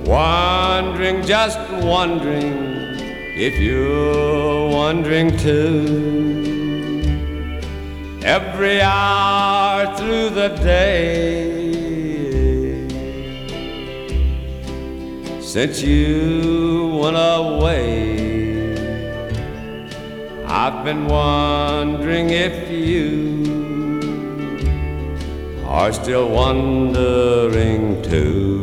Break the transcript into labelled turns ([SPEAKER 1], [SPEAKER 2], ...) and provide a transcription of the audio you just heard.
[SPEAKER 1] Wondering, just wondering if you're wondering too. Every hour through the day, since you went away, I've been wondering if you are still wondering too.